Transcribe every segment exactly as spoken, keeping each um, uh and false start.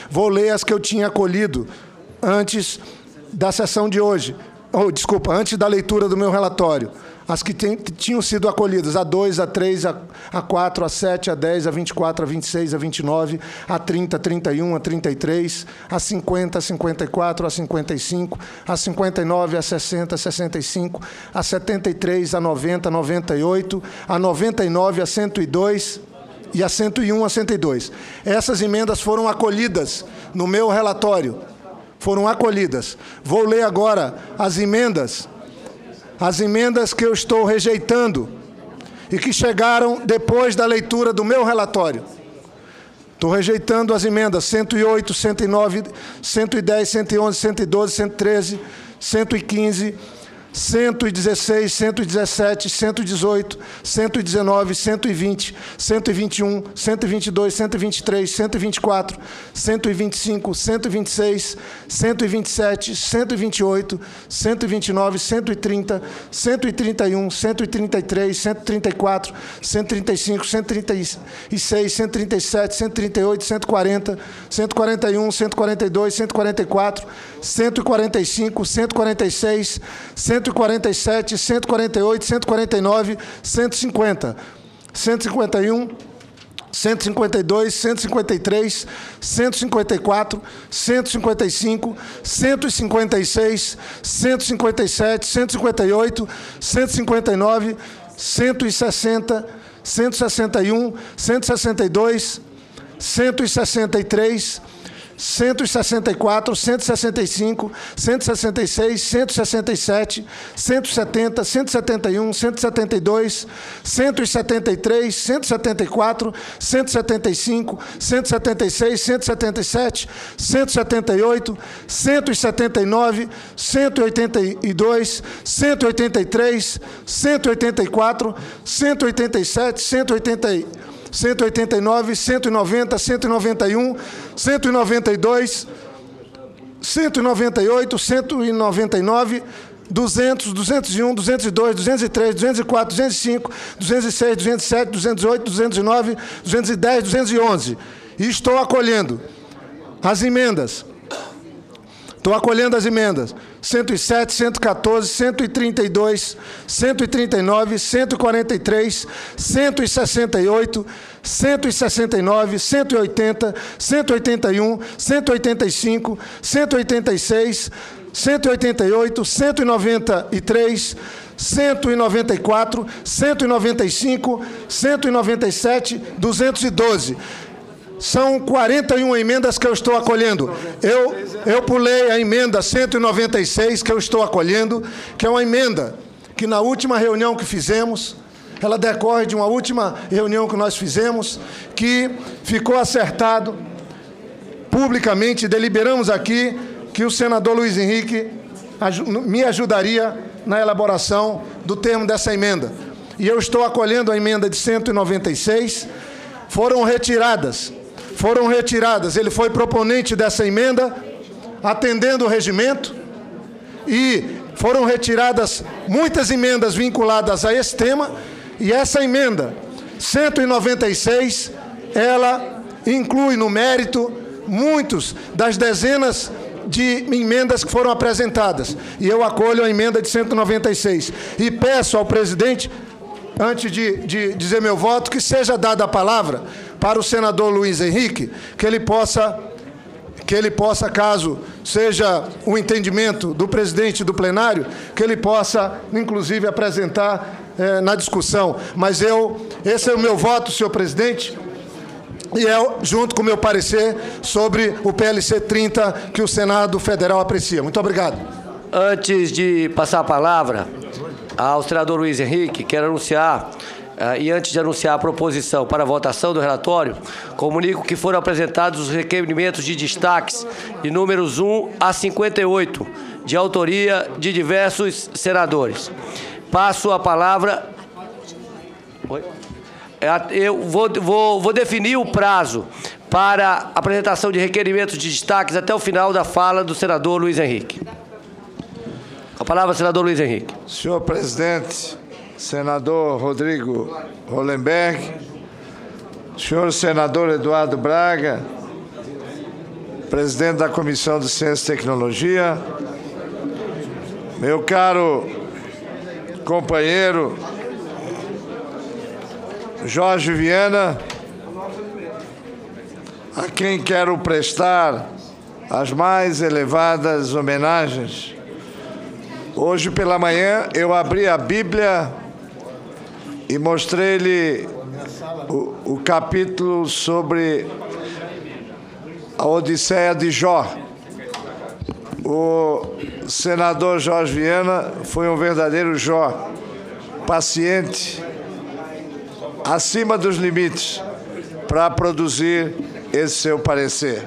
Vou ler as que eu tinha acolhido antes da sessão de hoje. Oh, desculpa, antes da leitura do meu relatório. As que tem, tinham sido acolhidas, a dois, a três, a, a quatro, a sete, a dez, a vinte e quatro, a vinte e seis, a vinte e nove, a trinta, a trinta e um, a trinta e três, a cinquenta, a cinquenta e quatro, a cinquenta e cinco, a cinquenta e nove, a sessenta, a sessenta e cinco, a setenta e três, a noventa, a noventa e oito, a noventa e nove, a cento e dois e a cento e um, a cento e dois. Essas emendas foram acolhidas no meu relatório. Foram acolhidas. Vou ler agora as emendas as emendas que eu estou rejeitando e que chegaram depois da leitura do meu relatório. Estou rejeitando as emendas cento e oito, cento e nove, cento e dez, cento e onze, cento e doze, cento e treze, cento e quinze, cento e dezesseis, cento e dezessete, cento e dezoito, cento e dezenove, cento e vinte, cento e vinte e um, cento e vinte e dois, cento e vinte e três, cento e vinte e quatro, cento e vinte e cinco, cento e vinte e seis, cento e vinte e sete, cento e vinte e oito, cento e vinte e nove, cento e trinta, cento e trinta e um, cento e trinta e três, cento e trinta e quatro, cento e trinta e cinco, cento e trinta e seis, cento e trinta e sete, cento e trinta e oito, cento e quarenta, cento e quarenta e um, cento e quarenta e dois, cento e quarenta e quatro, cento e quarenta e cinco, cento e quarenta e seis, cento e quarenta e sete, cento e quarenta e oito, cento e quarenta e nove, cento e cinquenta, cento e cinquenta e um, cento e cinquenta e dois, cento e cinquenta e três, cento e cinquenta e quatro, cento e cinquenta e cinco, cento e cinquenta e seis, cento e cinquenta e sete, cento e cinquenta e oito, cento e cinquenta e nove, cento e sessenta, cento e sessenta e um, cento e sessenta e dois, cento e sessenta e três, cento e sessenta e quatro, cento e sessenta e cinco, cento e sessenta e seis, cento e sessenta e sete, cento e setenta, cento e setenta e um, cento e setenta e dois, cento e setenta e três, cento e setenta e quatro, cento e setenta e cinco, cento e setenta e seis, cento e setenta e sete, cento e setenta e oito, cento e setenta e nove, cento e oitenta e dois, cento e oitenta e três, cento e oitenta e quatro, cento e oitenta e sete, cento e oitenta e cento e oitenta e nove, cento e noventa, cento e noventa e um, cento e noventa e dois, cento e noventa e oito, cento e noventa e nove, duzentos, duzentos e um, duzentos e dois, duzentos e três, duzentos e quatro, duzentos e cinco, duzentos e seis, duzentos e sete, duzentos e oito, duzentos e nove, duzentos e dez, duzentos e onze. E estou acolhendo as emendas. Estou acolhendo as emendas cento e sete, cento e quatorze, cento e trinta e dois, cento e trinta e nove, cento e quarenta e três, cento e sessenta e oito, cento e sessenta e nove, cento e oitenta, cento e oitenta e um, cento e oitenta e cinco, cento e oitenta e seis, cento e oitenta e oito, cento e noventa e três, cento e noventa e quatro, cento e noventa e cinco, cento e noventa e sete, duzentos e doze. São quarenta e uma emendas que eu estou acolhendo. Eu, eu pulei a emenda cento e noventa e seis, que eu estou acolhendo, que é uma emenda que na última reunião que fizemos, ela decorre de uma última reunião que nós fizemos, que ficou acertado publicamente, deliberamos aqui que o senador Luiz Henrique me ajudaria na elaboração do termo dessa emenda. E eu estou acolhendo a emenda de cento e noventa e seis, foram retiradas. Foram retiradas. Ele foi proponente dessa emenda, atendendo o regimento, e foram retiradas muitas emendas vinculadas a esse tema, e essa emenda cento e noventa e seis, ela inclui no mérito muitos das dezenas de emendas que foram apresentadas. E eu acolho a emenda de cento e noventa e seis. E peço ao presidente, antes de, de dizer meu voto, que seja dada a palavra para o senador Luiz Henrique, que ele possa, que ele possa, caso seja o entendimento do presidente do plenário, que ele possa, inclusive, apresentar eh, na discussão. Mas eu, esse é o meu voto, senhor presidente, e é junto com o meu parecer sobre o P L C trinta, que o Senado Federal aprecia. Muito obrigado. Antes de passar a palavra ao senador Luiz Henrique, quero anunciar, uh, e antes de anunciar a proposição para a votação do relatório, comunico que foram apresentados os requerimentos de destaques de números um a cinquenta e oito, de autoria de diversos senadores. Passo a palavra... Oi? Eu vou, vou, vou definir o prazo para a apresentação de requerimentos de destaques até o final da fala do senador Luiz Henrique. A palavra, senador Luiz Henrique. Senhor presidente, senador Rodrigo Hollenberg, senhor senador Eduardo Braga, presidente da Comissão de Ciência e Tecnologia, meu caro companheiro Jorge Viana, a quem quero prestar as mais elevadas homenagens. Hoje pela manhã eu abri a Bíblia e mostrei-lhe o, o capítulo sobre a Odisseia de Jó. O senador Jorge Viana foi um verdadeiro Jó, paciente, acima dos limites, para produzir esse seu parecer.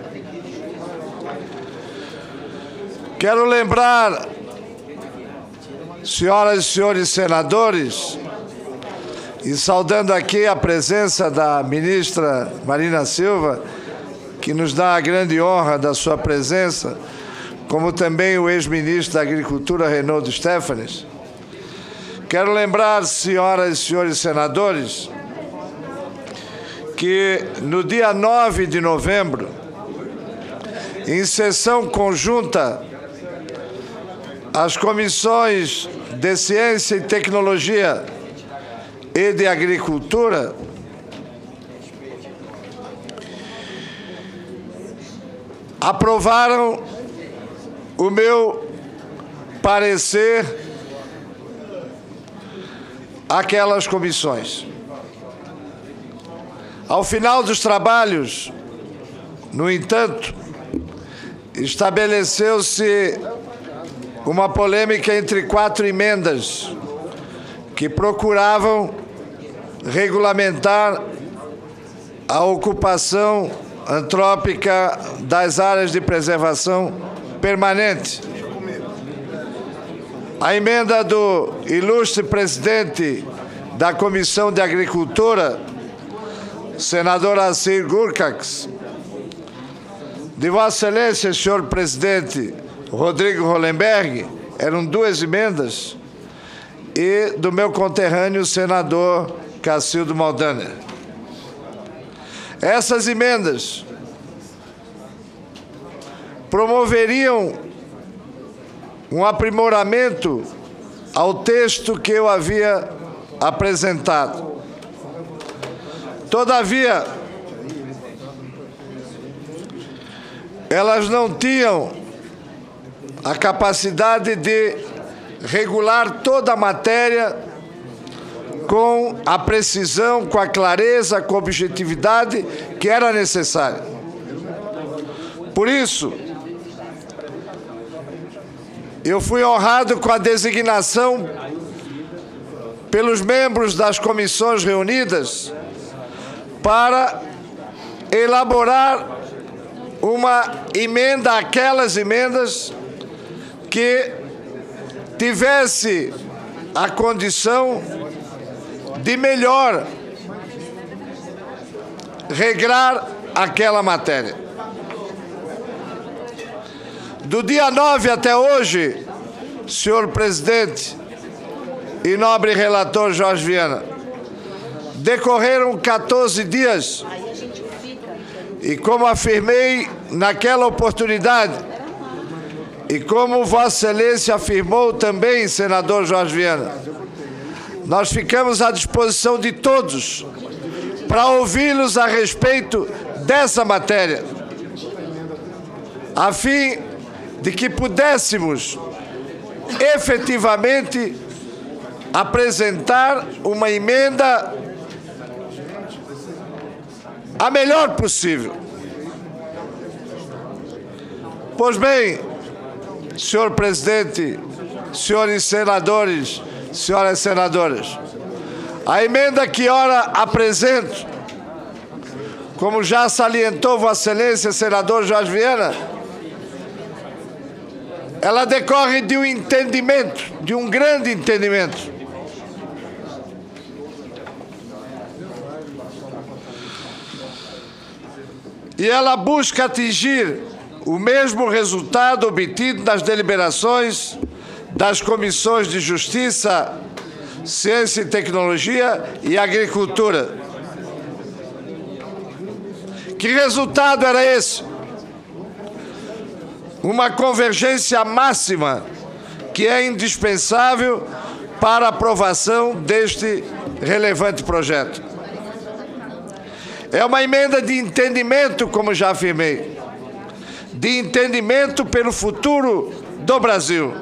Quero lembrar, senhoras e senhores senadores, e saudando aqui a presença da ministra Marina Silva, que nos dá a grande honra da sua presença, como também o ex-ministro da Agricultura, Reynoldo Stefanes. Quero lembrar, senhoras e senhores senadores, que no dia nove de novembro, em sessão conjunta, as comissões de Ciência e Tecnologia e de Agricultura aprovaram o meu parecer àquelas comissões. Ao final dos trabalhos, no entanto, estabeleceu-se uma polêmica entre quatro emendas que procuravam regulamentar a ocupação antrópica das áreas de preservação permanente. A emenda do ilustre presidente da Comissão de Agricultura, senador Assir Gurkacs, de Vossa Excelência, senhor presidente Rodrigo Hollenberg, eram duas emendas, e do meu conterrâneo, senador Cacildo Maldaner. Essas emendas promoveriam um aprimoramento ao texto que eu havia apresentado. Todavia, elas não tinham a capacidade de regular toda a matéria com a precisão, com a clareza, com a objetividade que era necessária. Por isso, eu fui honrado com a designação pelos membros das comissões reunidas para elaborar uma emenda, aquelas emendas que tivesse a condição de melhor regrar aquela matéria. Do dia nove até hoje, senhor presidente e nobre relator Jorge Viana, decorreram quatorze dias e, como afirmei naquela oportunidade, e como Vossa Excelência afirmou também, senador Jorge Viana, nós ficamos à disposição de todos para ouvi-los a respeito dessa matéria, a fim de que pudéssemos efetivamente apresentar uma emenda a melhor possível. Pois bem, senhor presidente, senhores senadores, senhoras senadoras, a emenda que ora apresento, como já salientou Vossa Excelência, senador Jorge Viana, ela decorre de um entendimento, de um grande entendimento. E ela busca atingir o mesmo resultado obtido nas deliberações das comissões de Justiça, Ciência e Tecnologia e Agricultura. Que resultado era esse? uma convergência máxima que é indispensável para a aprovação deste relevante projeto. É uma emenda de entendimento, como já afirmei, de entendimento pelo futuro do Brasil.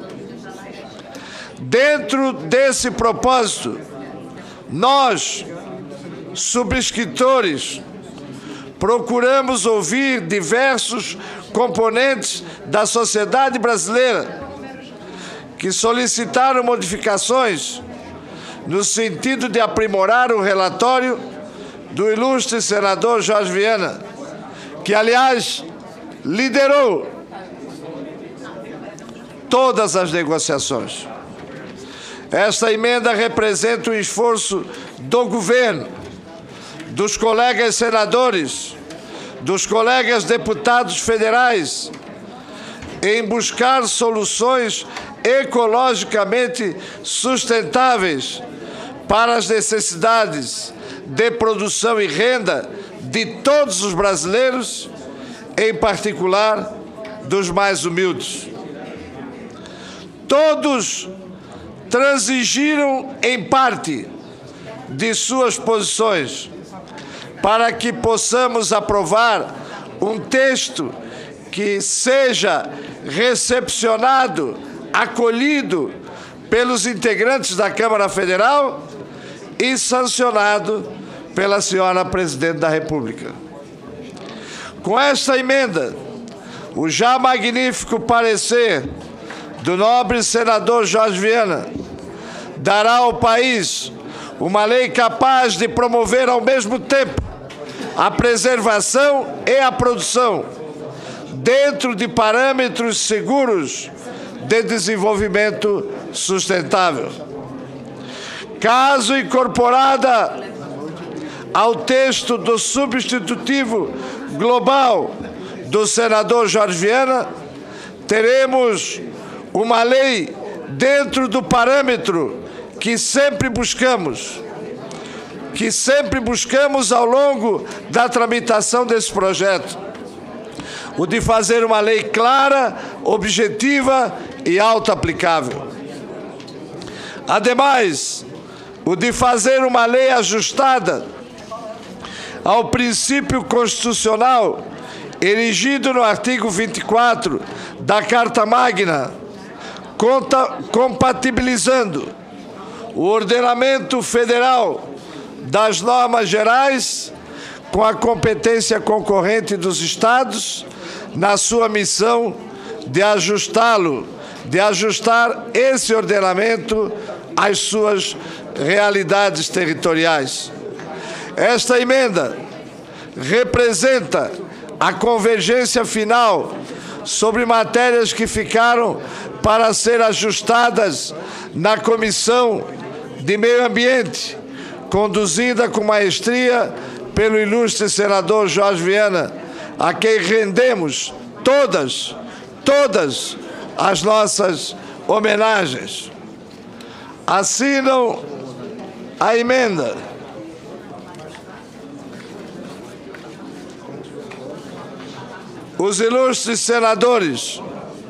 Dentro desse propósito, nós, subscritores, procuramos ouvir diversos componentes da sociedade brasileira que solicitaram modificações no sentido de aprimorar o relatório do ilustre senador Jorge Viana, que, aliás, liderou todas as negociações. Esta emenda representa o esforço do governo, dos colegas senadores, dos colegas deputados federais, em buscar soluções ecologicamente sustentáveis para as necessidades de produção e renda de todos os brasileiros, em particular dos mais humildes. Todos transigiram em parte de suas posições para que possamos aprovar um texto que seja recepcionado, acolhido pelos integrantes da Câmara Federal e sancionado pela senhora Presidente da República. Com esta emenda, o já magnífico parecer do nobre senador Jorge Viana dará ao país uma lei capaz de promover ao mesmo tempo a preservação e a produção dentro de parâmetros seguros de desenvolvimento sustentável. Caso incorporada ao texto do substitutivo global do senador Jorge Viana, teremos uma lei dentro do parâmetro que sempre buscamos, que sempre buscamos ao longo da tramitação desse projeto, o de fazer uma lei clara, objetiva e auto-aplicável. Ademais, o de fazer uma lei ajustada ao princípio constitucional erigido no artigo vinte e quatro da Carta Magna, compatibilizando o ordenamento federal das normas gerais com a competência concorrente dos estados na sua missão de ajustá-lo, de ajustar esse ordenamento às suas realidades territoriais. Esta emenda representa a convergência final sobre matérias que ficaram para ser ajustadas na Comissão de Meio Ambiente, conduzida com maestria pelo ilustre senador Jorge Viana, a quem rendemos todas, todas as nossas homenagens. Assinam a emenda os ilustres senadores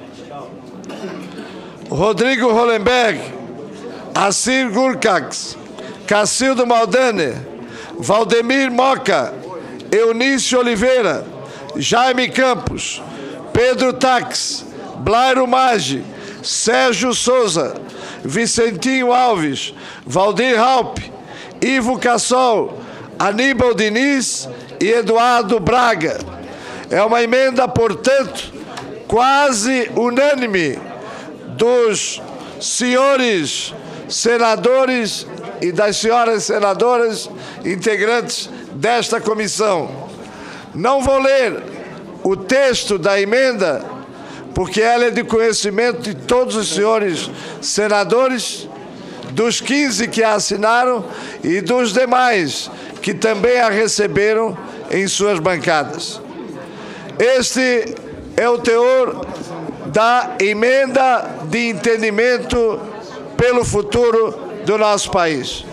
Rodrigo Hollenberg, Assir Gurkax, Cacildo Maldane, Valdemir Moca, Eunício Oliveira, Jaime Campos, Pedro Tax, Blairo Maggi, Sérgio Souza, Vicentinho Alves, Valdir Raup, Ivo Cassol, Aníbal Diniz e Eduardo Braga. É uma emenda, portanto, quase unânime dos senhores senadores e das senhoras senadoras integrantes desta comissão. Não vou ler o texto da emenda, porque ela é de conhecimento de todos os senhores senadores, dos quinze que a assinaram e dos demais que também a receberam em suas bancadas. Este é o teor da emenda de entendimento pelo futuro do nosso país.